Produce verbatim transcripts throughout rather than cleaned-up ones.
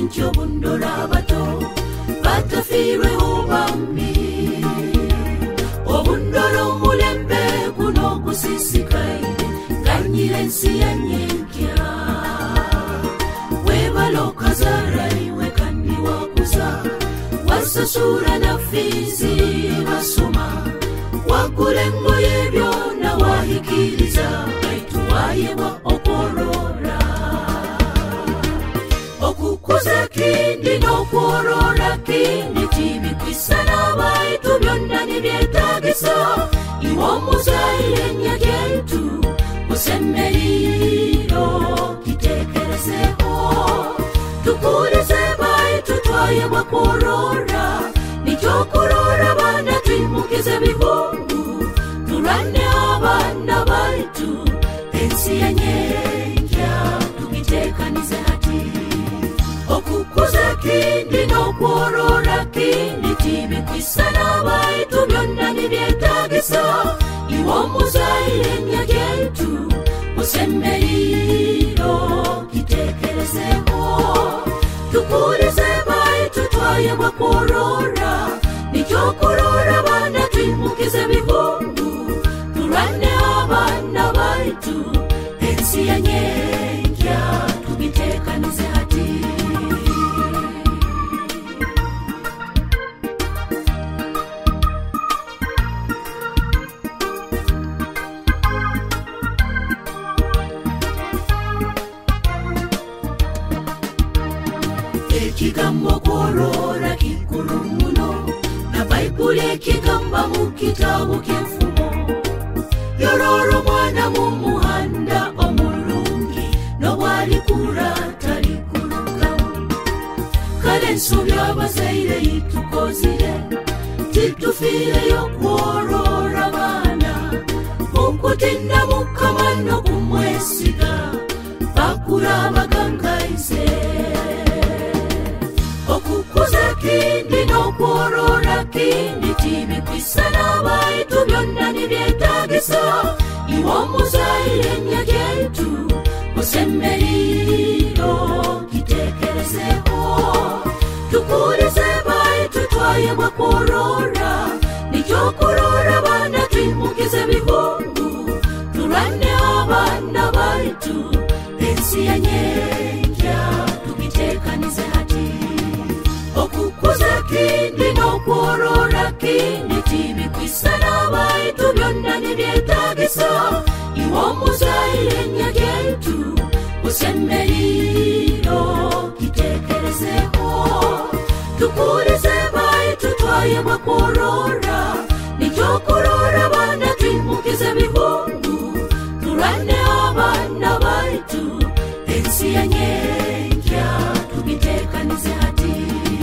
ntyo bundora bato batafirwe obambi obundoro mulembe kuno kusisikai kanyire nsi ya nyenkya webaloka zarai wekandi wakuza wasasura na fizi basoma wakulengo yebyo na wahikiriza baituwaye wa okorora okukuza kindi n'okworora kindi tibikwisana baitu byonna nibyetagisa iwomuzaire nyagentu musemeriro kitekerezeho tukurize baitu twaye wakworora nichokorora bana twimukize bihungu turane abana baitu ensi ya nyenkya tugitekanize hati okukuza kindi n'okworora kindi tibikwisana baitu byonna nibyetagisa iwomuzaire nyagentu musemeriro kitekerezeho tukurize baitu twaye wakworora nichokorora bana twimukize bihungu turane abana baitu ensi ya nyenkya tugitekanize hati ekigambo kworora kikulu muno na Baibuli ekigamba mu kitabo ky'enfumo yororo mwana mu muhanda omulungi n'obwalikura talikulukamu kale nsobi abazaire itukozire titufiireyo kworora baana okutinda Mukama n'okumwesiga bakula bagangaize okukuza kindi n'okworora kindi tibikwisana baitu byonna nibyetagisa iwomuzaire nyagentu musemeriro kitekerezeho tukurize baitu twaye wakworora nichokorora bana twimukize bihungu turane abana baitu ensi ya nyenkya tugitekanize hati okukuza kindi n'okworora kindi tibikwisana baitu byonna nibyetagisa iwomuzaire nyagentu musemeriro kitekerezeho tukurize baitu twaye wakworora nichokorora bana twimukize bihungu turane abana baitu ensi ya nyenkya tugitekanize hati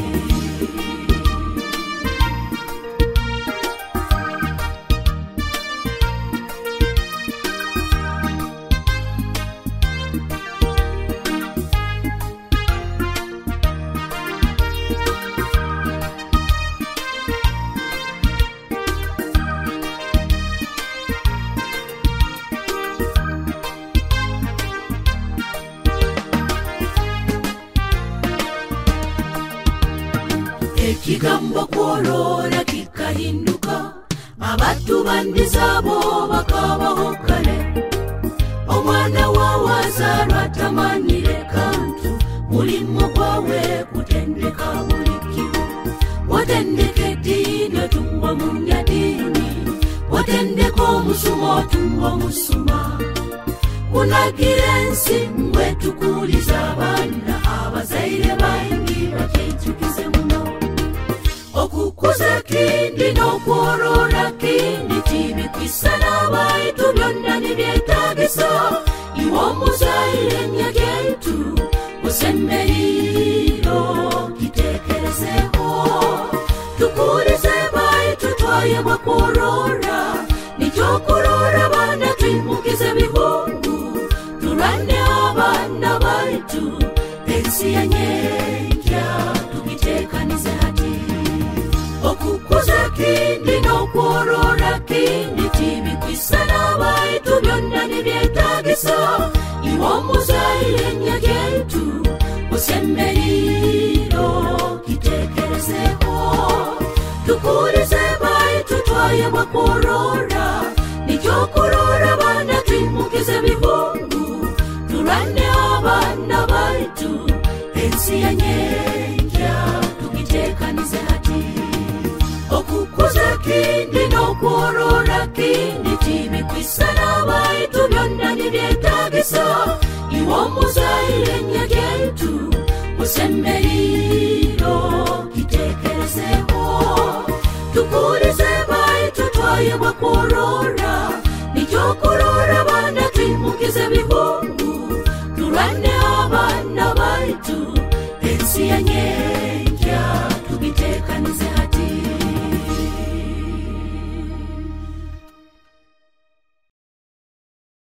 ekigambo kworora kikahinduka abatu bandizabo bakabaho kale omwana wawazarwa tamanire kantu mulimo gwawe kutendeka bulikiwo watendeka edini otungwa munyadini watendeka omusuma otungwa musuma kunagire ensi mwe tukuliza abaana abazaire baingi bakyejukize muno okukuza kindi n'okworora kindi tibikwisana baitu byonna nibyetagisa iwomuzaire nyagentu musemeriro kitekerezeho tukurize baitu twaye wakworora nichokorora bana twimukize bihungu turane abana baitu ensi ya nyenkya tugitekanize hati okukuza kindi n'okworora kindi tibikwisana baitu byonna nibyetagisa iwomuzaire nyagentu musemeriro tutwaye mwakorora nicyo kurora abana twimukize bihungu turane abana baitu ensi ya nyanja tukitekanize hati okukuza kindi no korora kindi tibi kwisana baitu byonna nibyetagisa iwo muzaire nyagetu usemeriro kitekerezeho tukurize baitu twaye mwakorora nicyo kurora abana twimukize bihungu turane abana baitu ensi ya nyanja tukitekanize hati